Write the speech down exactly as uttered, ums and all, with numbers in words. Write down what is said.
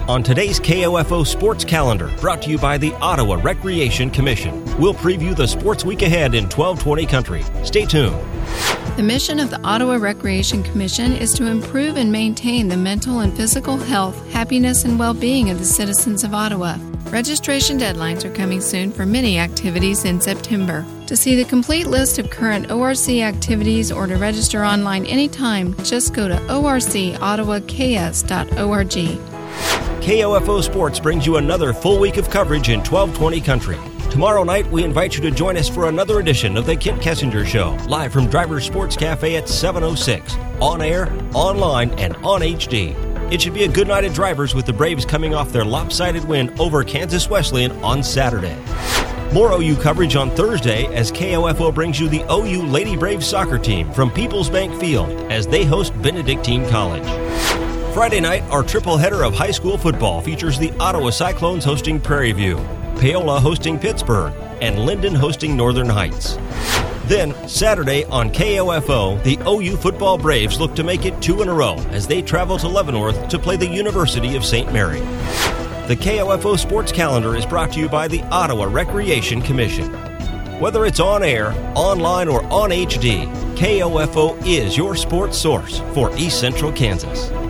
On today's K O F O Sports Calendar, brought to you by the Ottawa Recreation Commission, we'll preview the sports week ahead in twelve twenty Country. Stay tuned. The mission of the Ottawa Recreation Commission is to improve and maintain the mental and physical health, happiness, and well-being of the citizens of Ottawa. Registration deadlines are coming soon for many activities in September. To see the complete list of current O R C activities or to register online anytime, just go to o r c ottawa k s dot org. K O F O Sports brings you another full week of coverage in twelve twenty Country. Tomorrow night, we invite you to join us for another edition of the Kent Kessinger Show, live from Drivers Sports Cafe at seven oh six, on air, online, and on H D. It should be a good night at Drivers with the Braves coming off their lopsided win over Kansas Wesleyan on Saturday. More O U coverage on Thursday as K O F O brings you the O U Lady Braves soccer team from Peoples Bank Field as they host Benedictine College. Friday night, our triple header of high school football features the Ottawa Cyclones hosting Prairie View, Paola hosting Pittsburgh, and Linden hosting Northern Heights. Then, Saturday on K O F O, the O U football Braves look to make it two in a row as they travel to Leavenworth to play the University of Saint Mary. The K O F O Sports Calendar is brought to you by the Ottawa Recreation Commission. Whether it's on air, online, or on H D, K O F O is your sports source for East Central Kansas.